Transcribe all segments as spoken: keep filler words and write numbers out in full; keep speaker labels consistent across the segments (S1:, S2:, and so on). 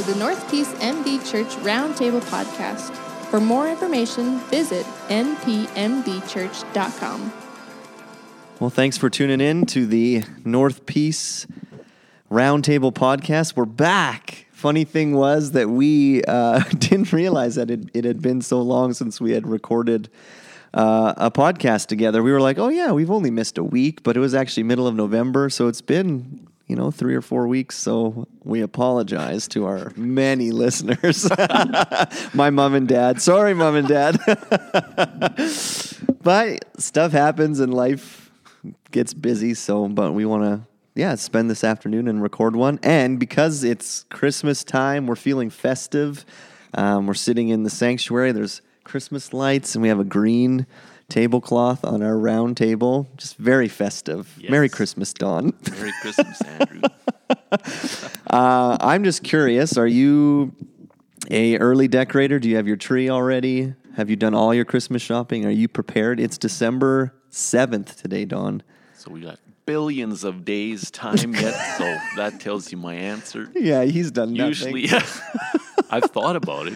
S1: the North Peace M D Church Roundtable Podcast. For more information, visit n p m d church dot com.
S2: Well, thanks for tuning in to the North Peace Roundtable Podcast. We're back. Funny thing was that we uh, didn't realize that it, it had been so long since we had recorded uh, a podcast together. We were like, oh yeah, we've only missed a week, but it was actually middle of November, so it's been, you know, three or four weeks. So we apologize to our many listeners. My mom and dad. Sorry, mom and dad. But stuff happens and life gets busy. So, but we want to, yeah, spend this afternoon and record one. And because it's Christmas time, we're feeling festive. Um, we're sitting in the sanctuary. There's Christmas lights, and we have a green tablecloth on our round table. Just very festive. Yes. Merry Christmas, Don.
S3: Merry Christmas, Andrew.
S2: uh, I'm just curious, are you a early decorator? Do you have your tree already? Have you done all your Christmas shopping? Are you prepared? It's December seventh today, Don.
S3: So we got billions of days time yet, so that tells you my answer.
S2: Yeah, he's done nothing.
S3: Usually, I've thought about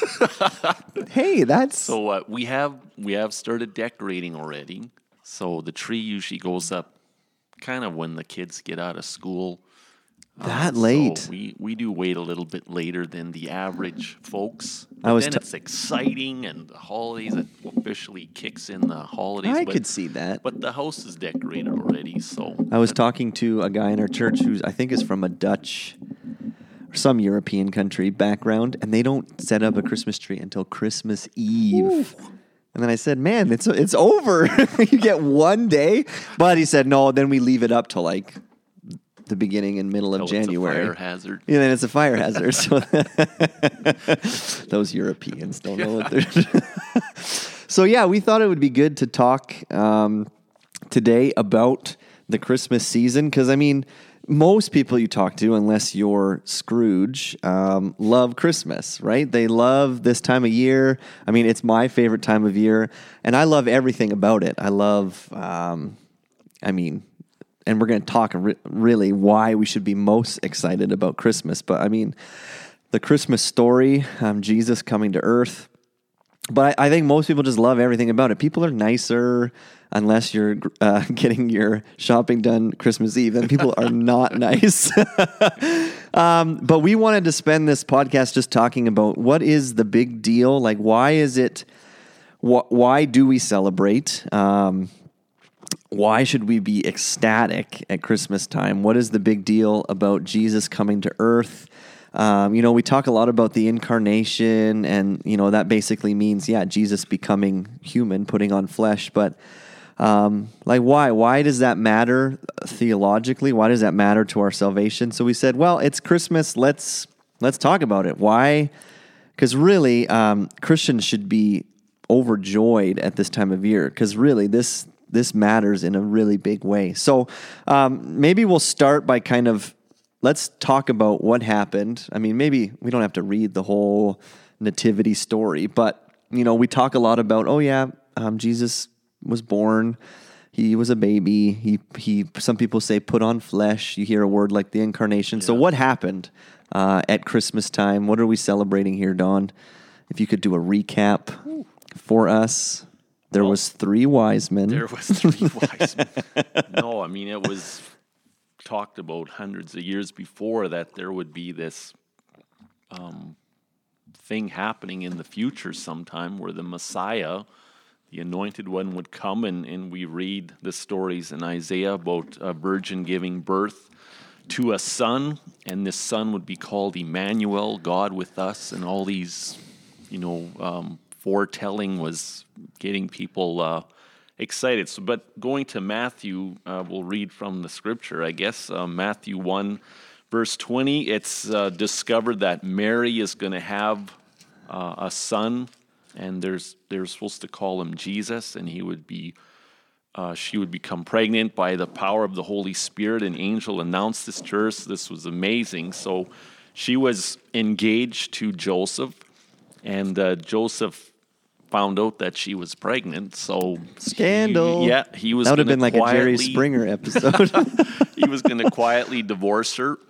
S3: it.
S2: Hey, that's...
S3: So uh, we have we have started decorating already. So the tree usually goes up kind of when the kids get out of school.
S2: That
S3: uh,
S2: late?
S3: So we, we do wait a little bit later than the average folks. But
S2: I was
S3: then
S2: t-
S3: it's exciting, and the holidays, it officially kicks in the holidays.
S2: I
S3: but,
S2: could see that.
S3: But the house is decorated already, so...
S2: I was talking to a guy in our church who I think is from a Dutch... some European country background, and they don't set up a Christmas tree until Christmas Eve. Ooh. And then I said, man, it's it's over. You get one day. But he said, no, then we leave it up to like the beginning and middle of
S3: oh,
S2: January.
S3: It's a fire hazard.
S2: Yeah, then it's a fire hazard. So those Europeans don't know what they're So yeah, we thought it would be good to talk um, today about the Christmas season, because I mean, most people you talk to, unless you're Scrooge, um, love Christmas, right? They love this time of year. I mean, it's my favorite time of year, and I love everything about it. I love, um, I mean, and we're going to talk re- really why we should be most excited about Christmas. But I mean, the Christmas story, um, Jesus coming to earth. But I, I think most people just love everything about it. People are nicer unless you're uh, getting your shopping done Christmas Eve, and people are not nice. um, but we wanted to spend this podcast just talking about what is the big deal? Like, why is it, wh- why do we celebrate? Um, why should we be ecstatic at Christmas time? What is the big deal about Jesus coming to earth? Um, you know, we talk a lot about the incarnation, and, you know, that basically means, yeah, Jesus becoming human, putting on flesh. But, um, like, why? Why does that matter theologically? Why does that matter to our salvation? So we said, well, it's Christmas. Let's let's talk about it. Why? Because really, um, Christians should be overjoyed at this time of year, because really, this this matters in a really big way. So um, maybe we'll start by kind of, let's talk about what happened. I mean, maybe we don't have to read the whole nativity story, but, you know, we talk a lot about, oh yeah, um, Jesus was born. He was a baby. He, he, some people say put on flesh. You hear a word like the incarnation. Yeah. So what happened uh, at Christmas time? What are we celebrating here, Don? If you could do a recap for us. There well, was three wise men.
S3: There was three wise men. No, I mean, it was talked about hundreds of years before that there would be this um, thing happening in the future sometime where the Messiah, the anointed one, would come, and, and we read the stories in Isaiah about a virgin giving birth to a son, and this son would be called Emmanuel, God with us, and all these, you know, um, foretelling was getting people uh, excited. So, but going to Matthew, uh, we'll read from the scripture, I guess. Uh, Matthew one, verse twenty, it's uh, discovered that Mary is going to have uh, a son, and there's they're supposed to call him Jesus, and he would be, uh, she would become pregnant by the power of the Holy Spirit. An angel announced this to her. So this was amazing. So she was engaged to Joseph, and uh, Joseph found out that she was pregnant, so
S2: scandal.
S3: He, yeah, he was.
S2: That would have been like
S3: quietly,
S2: a Jerry Springer episode.
S3: He was going to quietly divorce her,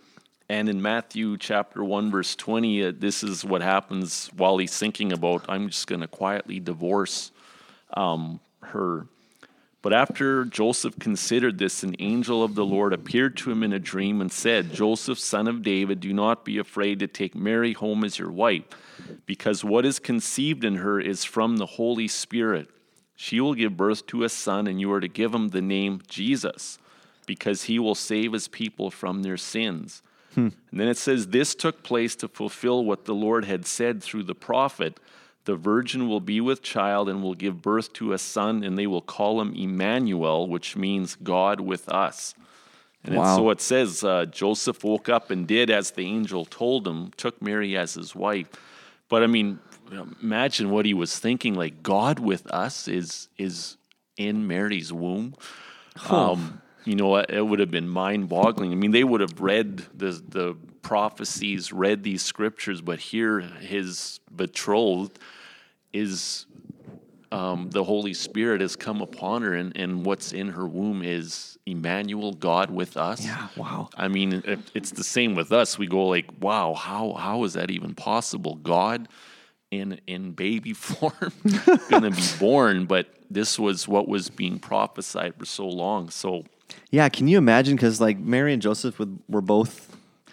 S3: And in Matthew chapter one, verse twenty, uh, this is what happens while he's thinking about, I'm just going to quietly divorce um, her. But after Joseph considered this, an angel of the Lord appeared to him in a dream and said, Joseph, son of David, do not be afraid to take Mary home as your wife, because what is conceived in her is from the Holy Spirit. She will give birth to a son, and you are to give him the name Jesus, because he will save his people from their sins. Hmm. And then it says, this took place to fulfill what the Lord had said through the prophet. The virgin will be with child and will give birth to a son, and they will call him Emmanuel, which means God with us. And
S2: Wow.
S3: so it says, uh, Joseph woke up and did as the angel told him, took Mary as his wife. But I mean, imagine what he was thinking, like God with us is is in Mary's womb.
S2: Huh.
S3: Um, you know, it would have been mind-boggling. I mean, they would have read the the prophecies, read these scriptures, but here his betrothed is um, the Holy Spirit has come upon her, and, and what's in her womb is Emmanuel, God with us.
S2: Yeah, wow.
S3: I mean, it, it's the same with us. We go like, wow, how how is that even possible? God in in baby form going to be born, but this was what was being prophesied for so long. So
S2: Yeah, can you imagine? Because like Mary and Joseph would, were both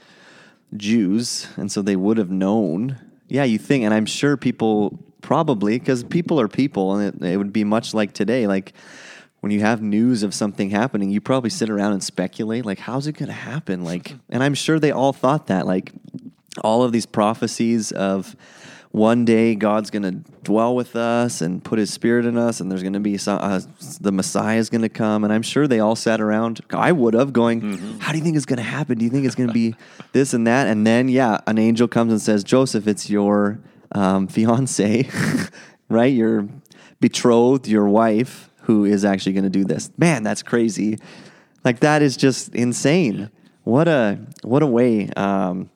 S2: Jews, and so they would have known. Yeah, you think, and I'm sure people probably, because people are people, and it, it would be much like today. Like when you have news of something happening, you probably sit around and speculate, like, how's it going to happen? Like, and I'm sure they all thought that, like, all of these prophecies of one day God's going to dwell with us and put his spirit in us, and there's going to be some, uh, the Messiah is going to come. And I'm sure they all sat around, I would have, going, mm-hmm. how do you think it's going to happen? Do you think it's going to be this and that? And then, yeah, an angel comes and says, Joseph, it's your um, fiance, right? Your betrothed, your wife, who is actually going to do this. Man, that's crazy. Like, that is just insane. What a, what a way. Um,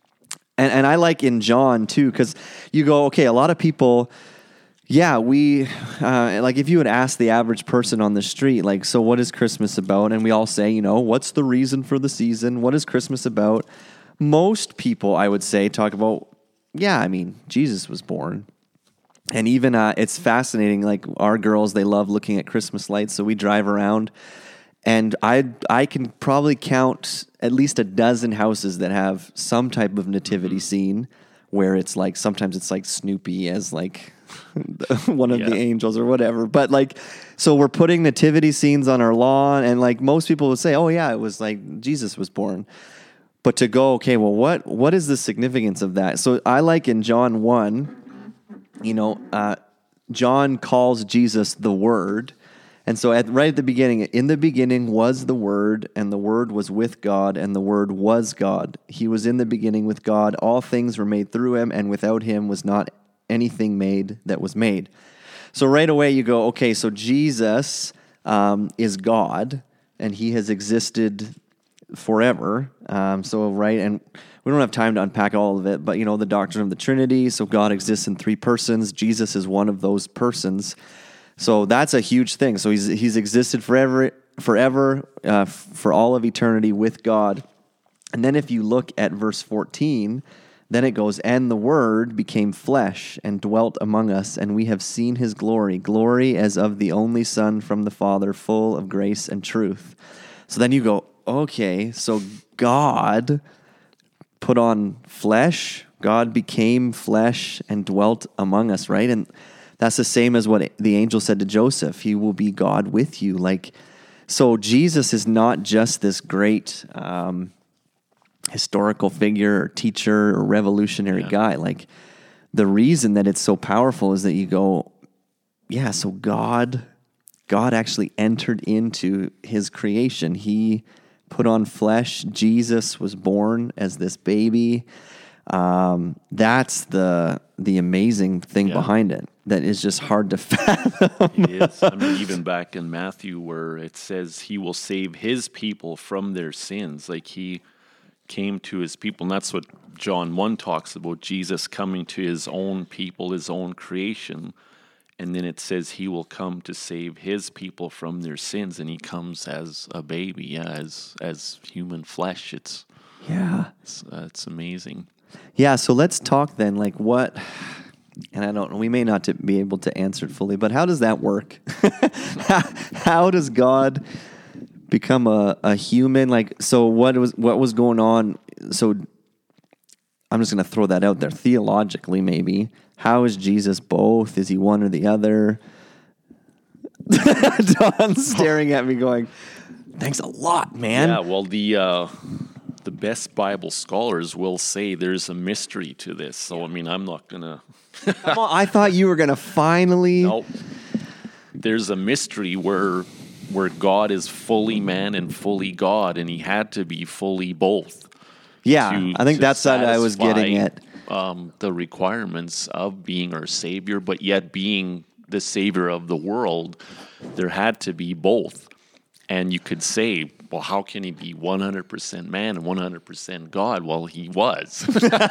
S2: And, and I like in John, too, because you go, okay, a lot of people, yeah, we, uh, like if you would ask the average person on the street, like, so what is Christmas about? And we all say, you know, what's the reason for the season? What is Christmas about? Most people, I would say, talk about, yeah, I mean, Jesus was born. And even uh, it's fascinating, like our girls, they love looking at Christmas lights, so we drive around. And I I can probably count at least a dozen houses that have some type of nativity scene where it's like, sometimes it's like Snoopy as like one of yeah. the angels or whatever. But like, so we're putting nativity scenes on our lawn, and like most people would say, oh yeah, it was like Jesus was born. But to go, okay, well, what what is the significance of that? So I like in John one, you know, uh, John calls Jesus the Word. And so at, right at the beginning, in the beginning was the Word, and the Word was with God, and the Word was God. He was in the beginning with God. All things were made through him, and without him was not anything made that was made. So right away you go, okay, so Jesus um, is God, and he has existed forever. Um, so right, and we don't have time to unpack all of it, but you know, the doctrine of the Trinity, so God exists in three persons. Jesus is one of those persons. So that's a huge thing. So he's he's existed forever, forever, uh, for all of eternity with God. And then if you look at verse fourteen, then it goes, and the Word became flesh and dwelt among us, and we have seen his glory, glory as of the only Son from the Father, full of grace and truth. So then you go, okay, so God put on flesh, God became flesh and dwelt among us, right? And that's the same as what the angel said to Joseph. He will be God with you. Like, so Jesus is not just this great um, historical figure or teacher or revolutionary yeah. guy. Like, the reason that it's so powerful is that you go, yeah, so God, God actually entered into his creation. He put on flesh. Jesus was born as this baby. Um, that's the the amazing thing yeah. behind it. That is just hard to fathom.
S3: It is. I mean, even back in Matthew where it says he will save his people from their sins. Like he came to his people. And that's what John one talks about, Jesus coming to his own people, his own creation. And then it says he will come to save his people from their sins. And he comes as a baby, yeah, as as human flesh. It's
S2: Yeah.
S3: It's, uh, it's amazing.
S2: Yeah, so let's talk then, like what, and I don't know, we may not to be able to answer it fully, but how does that work? how, how does God become a, a human? Like, so what was what was going on? So I'm just going to throw that out there. Theologically, maybe. How is Jesus both? Is he one or the other? Don's staring at me going, thanks a lot, man.
S3: Yeah, well, the uh, the best Bible scholars will say there's a mystery to this. So, I mean, I'm not going to...
S2: Come on, I thought you were going to finally...
S3: Nope. There's a mystery where where God is fully man and fully God, and he had to be fully both.
S2: Yeah,
S3: to-
S2: I think
S3: to
S2: that's what I was getting
S3: satisfy,
S2: at.
S3: Um, the requirements of being our Savior, but yet being the Savior of the world, there had to be both. And you could say, well, how can he be one hundred percent man and one hundred percent God? Well, he was.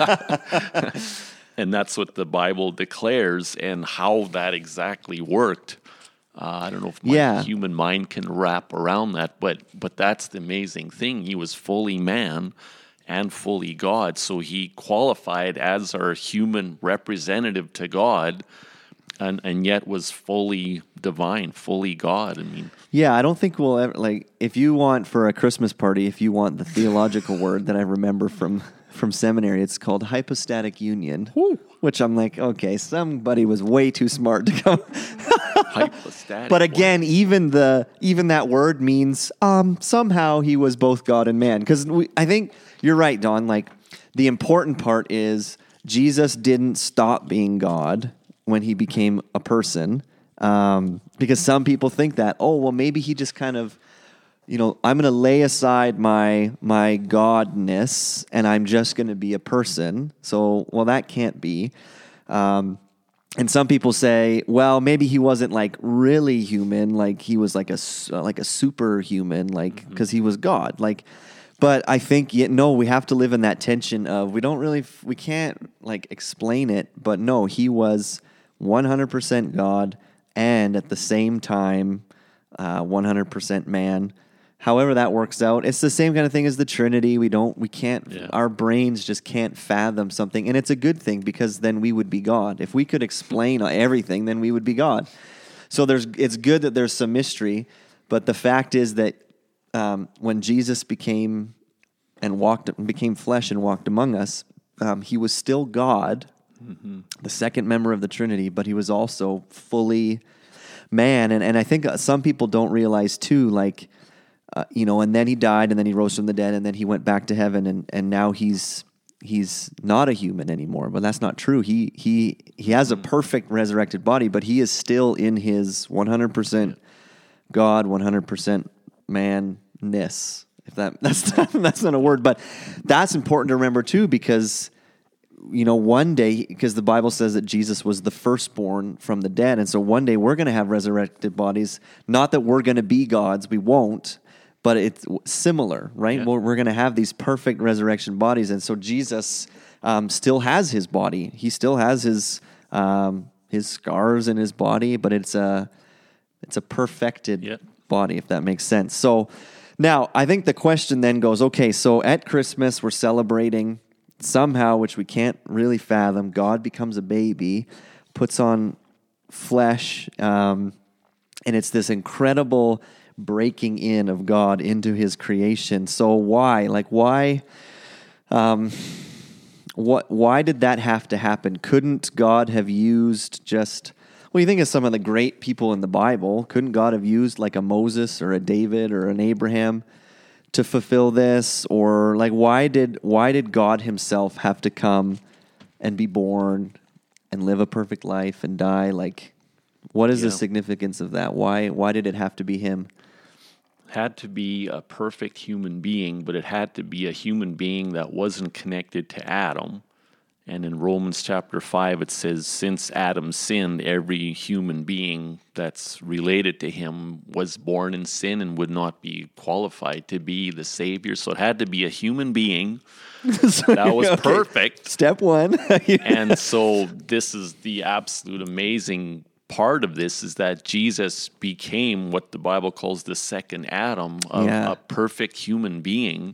S3: And that's what the Bible declares, and how that exactly worked. Uh, I don't know if my
S2: Yeah.
S3: human mind can wrap around that, but but that's the amazing thing. He was fully man and fully God, so he qualified as our human representative to God, and, and yet was fully divine, fully God. I mean,
S2: Yeah, I don't think we'll ever, like, if you want for a Christmas party, if you want the theological word that I remember from, from seminary, it's called hypostatic union, which I'm like, okay, somebody was way too smart to come.
S3: hypostatic.
S2: But again, even the even that word means um, somehow he was both God and man. Because I think you're right, Don. Like, the important part is Jesus didn't stop being God when he became a person. Um, because some people think that, oh, well, maybe he just kind of, you know, I'm going to lay aside my my godness and I'm just going to be a person. So, well, that can't be. Um, and some people say, well, maybe he wasn't like really human, like he was like a s- uh, like a superhuman, like because he was God, like. But I think, yeah, no, we have to live in that tension of we don't really, we can't like explain it, but no, he was one hundred percent God and at the same time uh, one hundred percent man. However that works out, it's the same kind of thing as the Trinity. We don't, we can't,
S3: Yeah.
S2: our brains just can't fathom something, and it's a good thing because then we would be God. If we could explain everything, then we would be God. So there's, it's good that there's some mystery, but the fact is that um, when Jesus became and walked, became flesh and walked among us, um, he was still God, mm-hmm. the second member of the Trinity, but he was also fully man. And and I think some people don't realize too, like, uh, you know, and then he died, and then he rose from the dead, and then he went back to heaven, and, and now he's he's not a human anymore. But that's not true. He he he has a perfect resurrected body, but he is still in his one hundred percent God, one hundred percent man-ness. If that that's not, that's not a word, but that's important to remember too, because you know, one day, because the Bible says that Jesus was the firstborn from the dead, and so one day we're going to have resurrected bodies. Not that we're going to be gods, we won't, but it's similar, right?
S3: Yeah.
S2: We're, we're going to have these perfect resurrection bodies, and so Jesus um, still has his body. He still has his um, his scars in his body, but it's a it's a perfected
S3: Yeah.
S2: body, if that makes sense. So now, I think the question then goes, okay, so at Christmas we're celebrating somehow, which we can't really fathom, God becomes a baby, puts on flesh, um, and it's this incredible breaking in of God into his creation. So why? Like, why? Um, what? Why did that have to happen? Couldn't God have used just... Well, you think of some of the great people in the Bible. Couldn't God have used like a Moses or a David or an Abraham to fulfill this? Or like, why did why did God himself have to come and be born and live a perfect life and die? Like, what is the
S3: Yeah.
S2: significance of that? Why why did it have to be him?
S3: Had to be a perfect human being, but it had to be a human being that wasn't connected to Adam. And in Romans chapter five, it says, since Adam sinned, every human being that's related to him was born in sin and would not be qualified to be the Savior. So it had to be a human being
S2: So,
S3: that was
S2: okay.
S3: perfect.
S2: Step one.
S3: And so this is the absolute amazing part of this, is that Jesus became what the Bible calls the second Adam, of
S2: Yeah.
S3: a perfect human being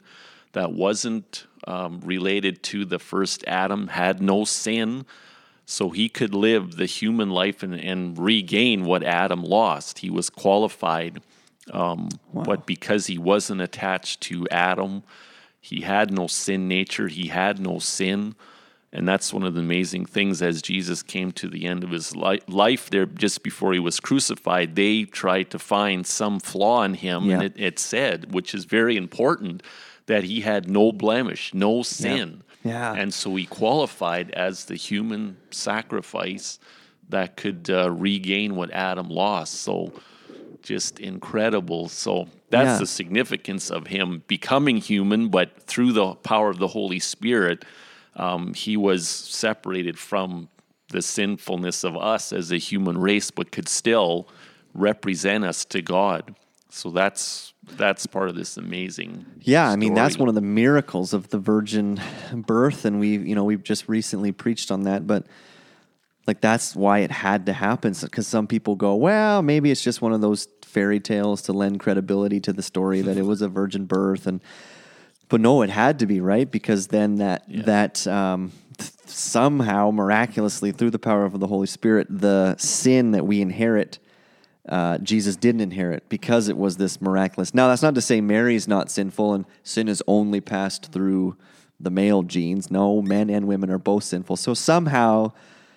S3: that wasn't um, related to the first Adam, had no sin, so he could live the human life and, and regain what Adam lost. He was qualified, um,
S2: Wow.
S3: but because he wasn't attached to Adam, he had no sin nature, he had no sin. And that's one of the amazing things. As Jesus came to the end of his li- life there, just before he was crucified, they tried to find some flaw in him.
S2: Yeah.
S3: And it, it said, which is very important, that he had no blemish, no sin.
S2: Yeah.
S3: And so he qualified as the human sacrifice that could uh, regain what Adam lost. So just incredible. So that's
S2: Yeah.
S3: the significance of him becoming human, but through the power of the Holy Spirit, um, he was separated from the sinfulness of us as a human race, but could still represent us to God. So that's that's part of this amazing
S2: Yeah, I mean, that's
S3: story.
S2: one of the miracles of the virgin birth, and we, you know, we've just recently preached on that, but like that's why it had to happen, because some people go, well, maybe it's just one of those fairy tales to lend credibility to the story that it was a virgin birth, and but no, it had to be, right? Because then that
S3: Yeah.
S2: that um, th- somehow miraculously through the power of the Holy Spirit, the sin that we inherit, Uh, Jesus didn't inherit because it was this miraculous. Now, that's not to say Mary's not sinful and sin is only passed through the male genes. No, men and women are both sinful. So somehow,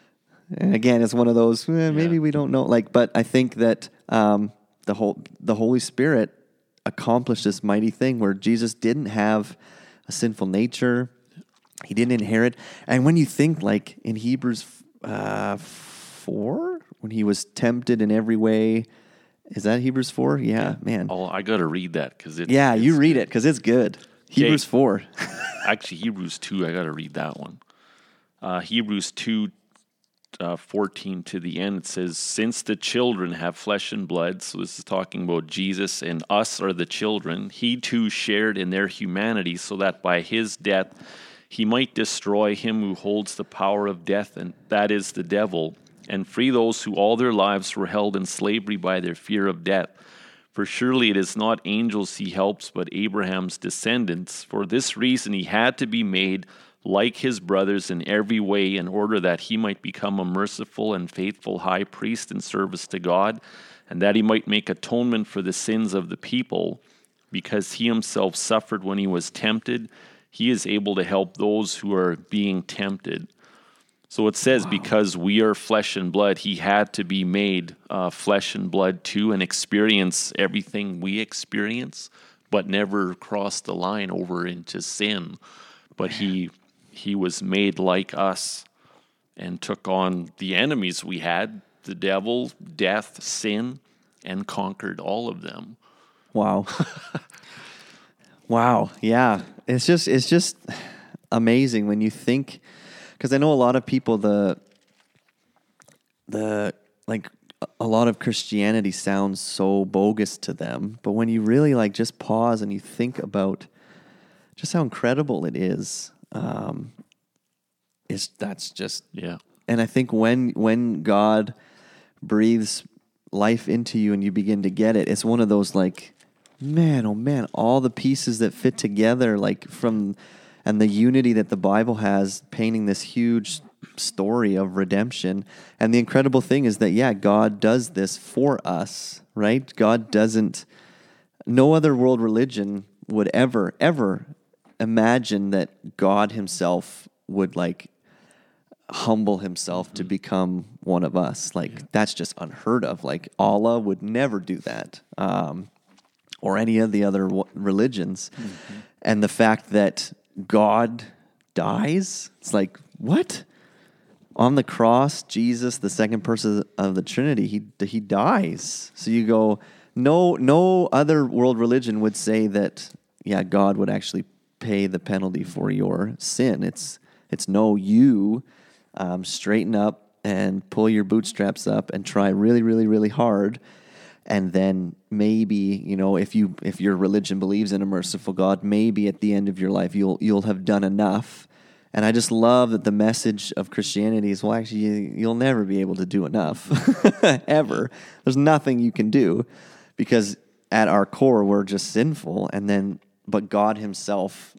S2: and again, it's one of those, eh, maybe
S3: Yeah.
S2: we don't know. Like, but I think that um, the whole the Holy Spirit accomplished this mighty thing where Jesus didn't have a sinful nature. He didn't inherit. And when you think, like in Hebrews uh, four, when he was tempted in every way, is that Hebrews four? Yeah, man.
S3: Oh, I got to read that because it's
S2: Yeah, you
S3: it's
S2: read
S3: good.
S2: it because it's good. Hebrews four.
S3: Actually, Hebrews two. I got to read that one. Uh, Hebrews two, uh, fourteen to the end. It says, "Since the children have flesh and blood," so this is talking about Jesus, "and us are the children, he too shared in their humanity, so that by his death he might destroy him who holds the power of death, and that is the devil, and free those who all their lives were held in slavery by their fear of death. For surely it is not angels he helps, but Abraham's descendants. For this reason he had to be made like his brothers in every way, in order that he might become a merciful and faithful high priest in service to God, and that he might make atonement for the sins of the people. Because he himself suffered when he was tempted, he is able to help those who are being tempted." So it says, wow. Because we are flesh and blood, he had to be made uh, flesh and blood too, and experience everything we experience, but never cross the line over into sin. But he he was made like us and took on the enemies we had, the devil, death, sin, and conquered all of them.
S2: Wow. Wow. Yeah. It's just it's just amazing when you think, because I know a lot of people, the the like a lot of Christianity sounds so bogus to them, but when you really like just pause and you think about just how incredible it is, um, is that's just
S3: Yeah.
S2: And I think when when God breathes life into you and you begin to get it, it's one of those like, man, oh man, all the pieces that fit together, like from, and the unity that the Bible has, painting this huge story of redemption. And the incredible thing is that, yeah, God does this for us, right? God doesn't, no other world religion would ever, ever imagine that God himself would like humble himself mm-hmm. to become one of us. Like yeah. That's just unheard of. Like Allah would never do that. Um, or any of the other w- religions. Mm-hmm. And the fact that God dies, it's like, what? On the cross, Jesus, the second person of the Trinity, he he dies. So you go, no, no other world religion would say that, yeah, God would actually pay the penalty for your sin. It's it's no, you um, straighten up and pull your bootstraps up and try really, really, really hard. And then maybe, you know, if you if your religion believes in a merciful God, maybe at the end of your life you'll you'll have done enough. And I just love that the message of Christianity is, well, actually, you, you'll never be able to do enough, ever. There's nothing you can do, because at our core we're just sinful. And then, but God Himself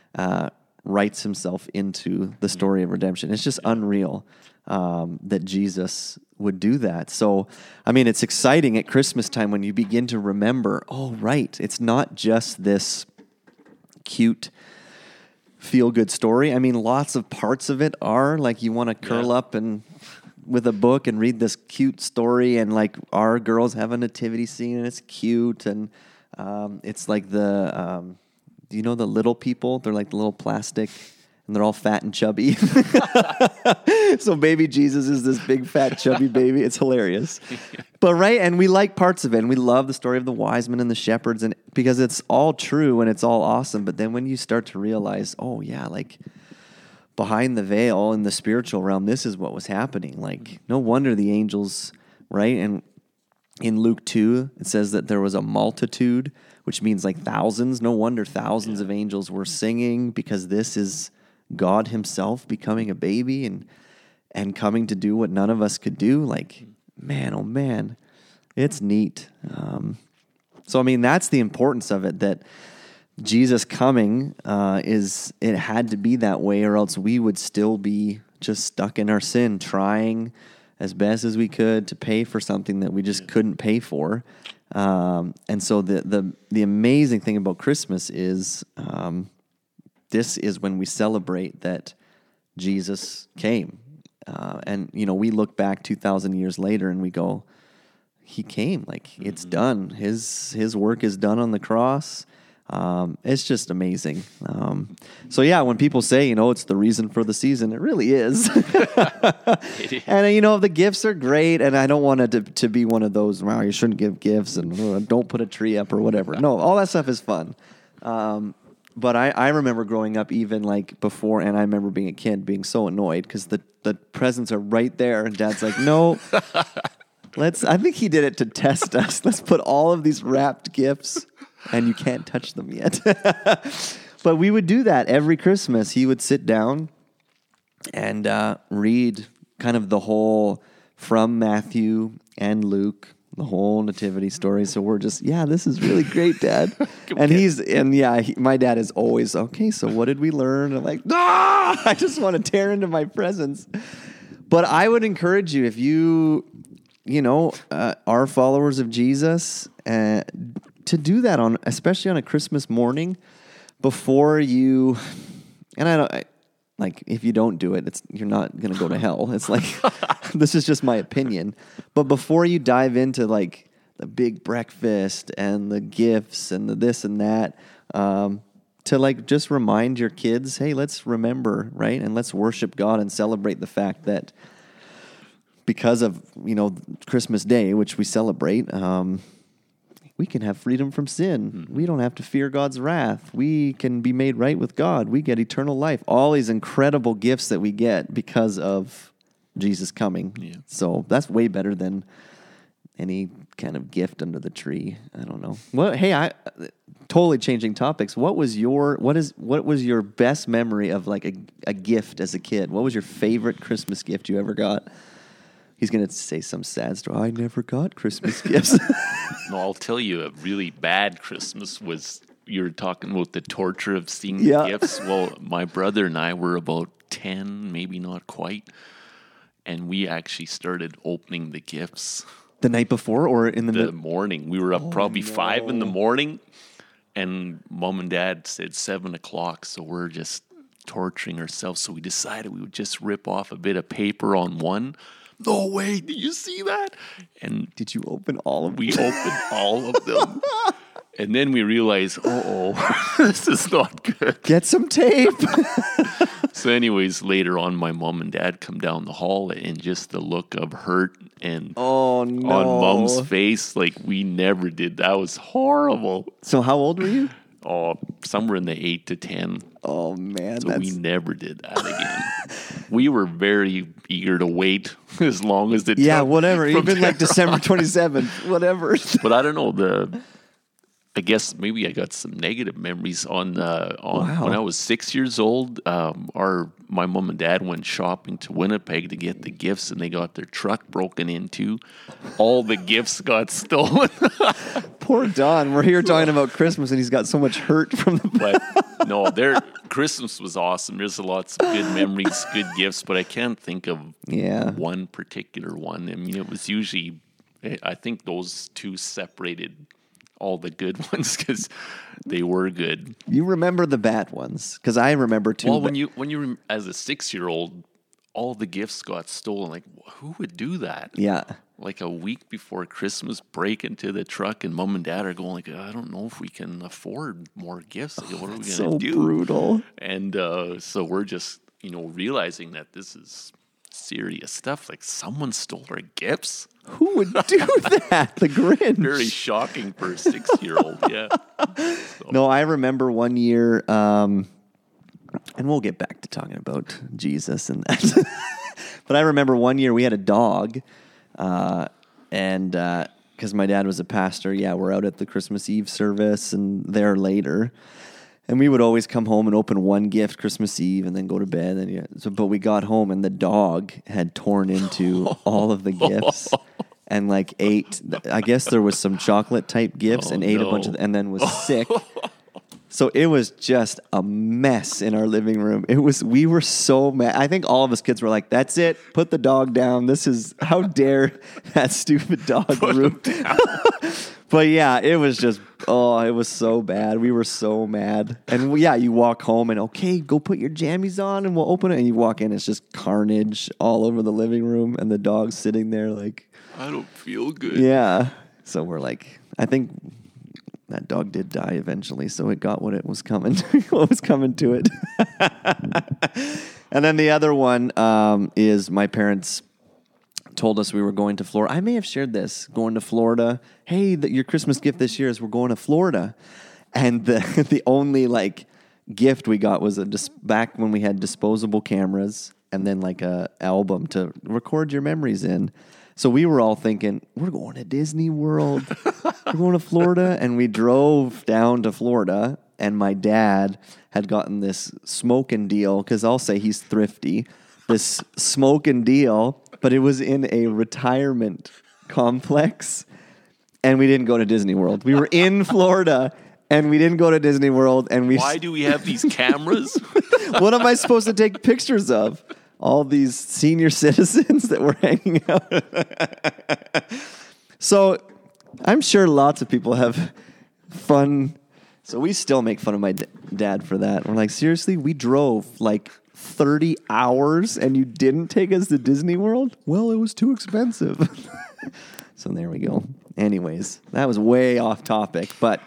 S2: uh, writes himself into the story of redemption. It's just unreal um, that Jesus would do that. So, I mean, it's exciting at Christmas time when you begin to remember, oh, right, it's not just this cute feel-good story. I mean, lots of parts of it are like you want to curl yeah. up and with a book and read this cute story, and like our girls have a nativity scene and it's cute, and um, it's like the, um, do you know the little people? They're like the little plastic, and they're all fat and chubby. So baby Jesus is this big fat chubby baby. It's hilarious. But right, and we like parts of it, and we love the story of the wise men and the shepherds, and because it's all true and it's all awesome. But then when you start to realize, oh yeah, like behind the veil in the spiritual realm, this is what was happening. Like, no wonder the angels, right? And in Luke two, it says that there was a multitude, which means like thousands. No wonder thousands yeah. of angels were singing, because this is God himself becoming a baby and and coming to do what none of us could do. Like, man, oh man, it's neat. Um, so, I mean, that's the importance of it, that Jesus coming uh, is, it had to be that way, or else we would still be just stuck in our sin, trying as best as we could to pay for something that we just couldn't pay for. Um, and so the, the, the amazing thing about Christmas is, um, this is when we celebrate that Jesus came. Uh, and, you know, we look back two thousand years later and we go, he came, like mm-hmm. it's done. His, his work is done on the cross. Um, it's just amazing. Um, so yeah, when people say, you know, it's the reason for the season, it really is. And, you know, the gifts are great, and I don't want it to, to be one of those, wow, you shouldn't give gifts and uh, don't put a tree up or whatever. No, all that stuff is fun. Um, but I, I remember growing up even like before, and I remember being a kid being so annoyed because the, the presents are right there, and Dad's like, no, let's, I think he did it to test us. Let's put all of these wrapped gifts, and you can't touch them yet. But we would do that every Christmas. He would sit down and uh, read kind of the whole, from Matthew and Luke, the whole nativity story. So we're just, yeah, this is really great, Dad. And he's, and yeah, he, my dad is always, okay, so what did we learn? I'm like, ah, I just want to tear into my presents. But I would encourage you, if you, you know, uh, are followers of Jesus, uh, to do that on, especially on a Christmas morning, before you, and I don't, I, like, if you don't do it, it's, you're not going to go to hell. It's like, this is just my opinion. But before you dive into like the big breakfast and the gifts and the this and that, um, to like just remind your kids, hey, let's remember, right? And let's worship God and celebrate the fact that because of, you know, Christmas Day, which we celebrate, um, we can have freedom from sin. Mm-hmm. We don't have to fear God's wrath. We can be made right with God. We get eternal life. All these incredible gifts that we get because of Jesus coming. Yeah. So that's way better than any kind of gift under the tree. I don't know. Well, hey, I totally changing topics. What was your what is what was your best memory of like a, a gift as a kid? What was your favorite Christmas gift you ever got? He's going to say some sad story. I never got Christmas gifts.
S3: No, I'll tell you, a really bad Christmas was, you were talking about the torture of seeing
S2: yeah.
S3: the gifts. Well, my brother and I were about ten, maybe not quite, and we actually started opening the gifts.
S2: The night before or in the...
S3: The
S2: mi-
S3: morning. We were up oh, probably no. five in the morning, and Mom and Dad said seven o'clock, so we're just torturing ourselves. So we decided we would just rip off a bit of paper on one. No way, did you see that? And
S2: did you open all of them?
S3: We opened all of them. And then we realized, oh, this is not good.
S2: Get some tape.
S3: So anyways, later on, my mom and dad come down the hall, and just the look of hurt and
S2: oh, no.
S3: on Mom's face, like we never did. That was horrible.
S2: So how old were you?
S3: Oh, somewhere in the eight to ten.
S2: Oh, man.
S3: So that's... we never did that again. We were very eager to wait as long as it
S2: yeah,
S3: took.
S2: Whatever. Even like December twenty-seventh, whatever.
S3: But I don't know. The I guess maybe I got some negative memories on uh, on
S2: Wow.
S3: when I was six years old. Um, our my mom and dad went shopping to Winnipeg to get the gifts, and they got their truck broken into. All the gifts got stolen.
S2: Poor Don. We're here talking about Christmas, and he's got so much hurt from the.
S3: But no, their Christmas was awesome. There's lots of good memories, good gifts, but I can't think of
S2: Yeah.
S3: one particular one. I mean, it was usually, I think those two separated all the good ones because they were good.
S2: You remember the bad ones, because I remember too.
S3: Well,
S2: but-
S3: when you when you rem- as a six year old, all the gifts got stolen. Like, who would do that?
S2: yeah.
S3: Like a week before Christmas, break into the truck, and mom and dad are going like, I don't know if we can afford more gifts. Like, what are we gonna
S2: So
S3: do?
S2: brutal.
S3: And uh, so we're just, you know, realizing that this is serious stuff. Like, someone stole our gifts.
S2: Who would do that? The Grinch.
S3: Very shocking for a six-year-old. Yeah. So,
S2: No, I remember one year, um, and we'll get back to talking about Jesus and that. But I remember one year we had a dog, uh, and because my dad was a pastor, yeah, we're out at the Christmas Eve service and there later. And we would always come home and open one gift Christmas Eve and then go to bed. And yeah, so, but we got home and the dog had torn into all of the gifts and like ate. I guess there was some chocolate type gifts
S3: Oh,
S2: and ate a
S3: no.
S2: bunch of, and then was sick. So it was just a mess in our living room. It was, we were so mad. I think all of us kids were like, that's it. Put the dog down. This is, how dare that stupid dog ruin. But yeah, it was just, oh, it was so bad. We were so mad. And yeah, you walk home and, okay, go put your jammies on and we'll open it. And you walk in, it's just carnage all over the living room and the dog's sitting there like,
S3: I don't feel good.
S2: yeah. So we're like, I think that dog did die eventually, so it got what it was coming, what was coming to it. And then the other one um, is my parents told us we were going to Florida. I may have shared this, going to Florida. Hey, the, your Christmas gift this year is we're going to Florida. And the the only like gift we got was a dis- back when we had disposable cameras and then like a album to record your memories in. So we were all thinking, we're going to Disney World. We're going to Florida. And we drove down to Florida, and my dad had gotten this smoking deal, because I'll say he's thrifty, this smoking deal, but it was in a retirement complex, and we didn't go to Disney World. We were in Florida, and we didn't go to Disney World. And we
S3: Why do we have these cameras?
S2: what am I supposed to take pictures of? All these senior citizens that were hanging out. So I'm sure lots of people have fun. So we still make fun of my d- dad for that. We're like, seriously, we drove like thirty hours and you didn't take us to Disney World? Well, it was too expensive. So there we go. Anyways, that was way off topic. But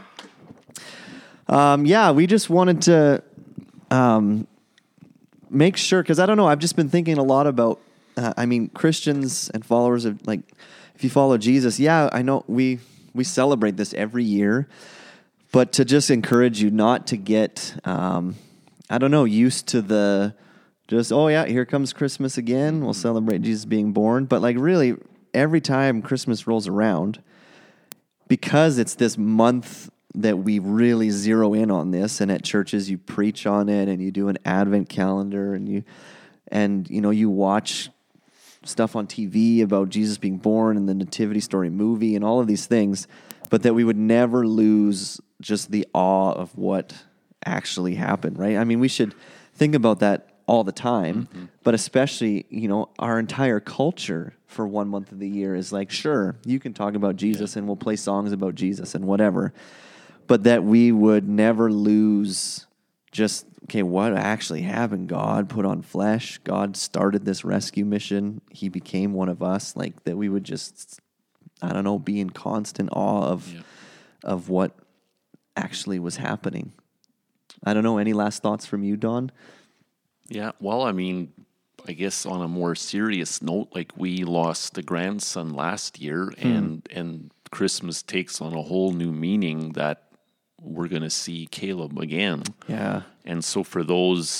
S2: um, yeah, we just wanted to... Um, make sure, because I don't know, I've just been thinking a lot about, uh, I mean, Christians and followers of, like, if you follow Jesus, yeah, I know we we celebrate this every year, but to just encourage you not to get, um, I don't know, used to the, just, oh yeah, here comes Christmas again, we'll celebrate Jesus being born, but like really, every time Christmas rolls around, because it's this month that we really zero in on this, and at churches you preach on it, and you do an Advent calendar, and you, and you know, you watch stuff on T V about Jesus being born and the Nativity Story movie and all of these things, but that we would never lose just the awe of what actually happened, right? I mean, we should think about that all the time, mm-hmm. but especially, you know, our entire culture for one month of the year is like, sure, you can talk about Jesus, yeah. and we'll play songs about Jesus and whatever, but that we would never lose just, okay, what actually happened? God put on flesh. God started this rescue mission. He became one of us. Like, that we would just, I don't know, be in constant awe of, yeah. of what actually was happening. I don't know. Any last thoughts from you, Don?
S3: Yeah, well, I mean, I guess on a more serious note, like we lost a grandson last year, hmm. and and Christmas takes on a whole new meaning that we're going to see Caleb again.
S2: Yeah.
S3: And so for those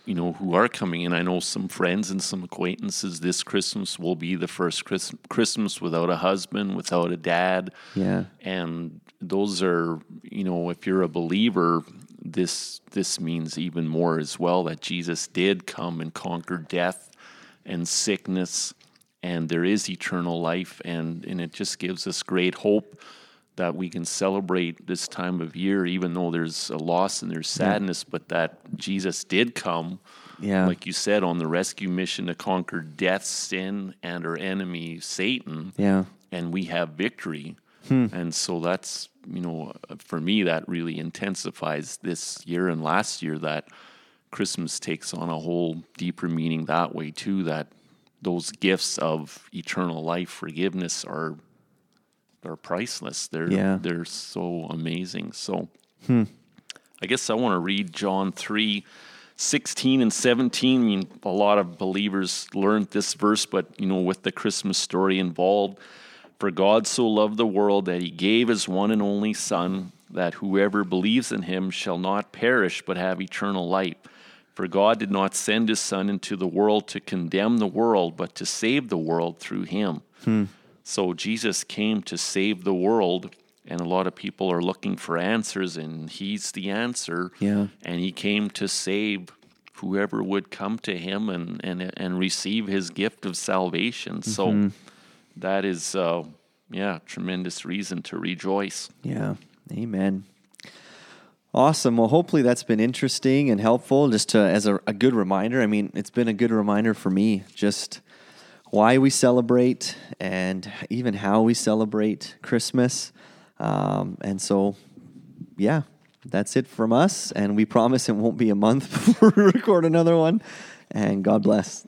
S3: you know, who are coming in. I know some friends and some acquaintances this Christmas will be the first Chris- Christmas without a husband, without a dad.
S2: Yeah.
S3: And those are, you know, if you're a believer, this this means even more as well, that Jesus did come and conquer death and sickness, and there is eternal life, and, and it just gives us great hope that we can celebrate this time of year, even though there's a loss and there's sadness, yeah. but that Jesus did come,
S2: yeah.
S3: like you said, on the rescue mission to conquer death, sin, and our enemy, Satan,
S2: yeah.
S3: and we have victory.
S2: Hmm.
S3: And so that's, you know, for me, that really intensifies this year and last year, that Christmas takes on a whole deeper meaning that way too, that those gifts of eternal life, forgiveness are are priceless. They're
S2: yeah.
S3: they're so amazing. So
S2: hmm.
S3: I guess I want to read John three, sixteen and seventeen. I mean, a lot of believers learned this verse, but, you know, with the Christmas story involved, for God so loved the world that he gave his one and only Son, that whoever believes in him shall not perish but have eternal life. For God did not send his Son into the world to condemn the world, but to save the world through him.
S2: Hmm.
S3: So Jesus came to save the world, and a lot of people are looking for answers, and he's the answer.
S2: Yeah.
S3: And he came to save whoever would come to him and and, and receive his gift of salvation. Mm-hmm. So that is, uh, yeah, tremendous reason to rejoice.
S2: Yeah. Amen. Awesome. Well, hopefully that's been interesting and helpful, just to, as a, a good reminder. I mean, it's been a good reminder for me, just why we celebrate and even how we celebrate Christmas. Um, and so, yeah, that's it from us. And we promise it won't be a month before we record another one. And God bless.